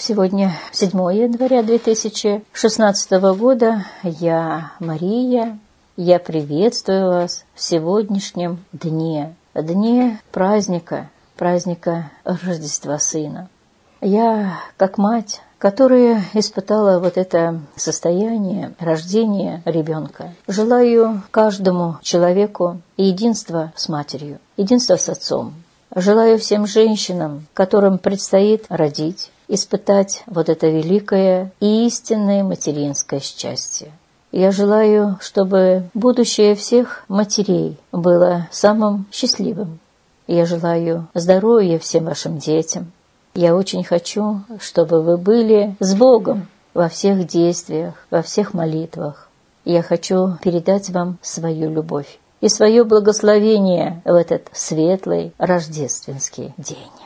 Сегодня 7 января 2016 года. Я Мария. Я приветствую вас в сегодняшнем дне праздника Рождества Сына. Я, как мать, которая испытала вот это состояние рождения ребенка, желаю каждому человеку единства с матерью, единства с отцом. Желаю всем женщинам, которым предстоит родить, испытать вот это великое и истинное материнское счастье. Я желаю, чтобы будущее всех матерей было самым счастливым. Я желаю здоровья всем вашим детям. Я очень хочу, чтобы вы были с Богом во всех действиях, во всех молитвах. Я хочу передать вам свою любовь и свое благословение в этот светлый рождественский день.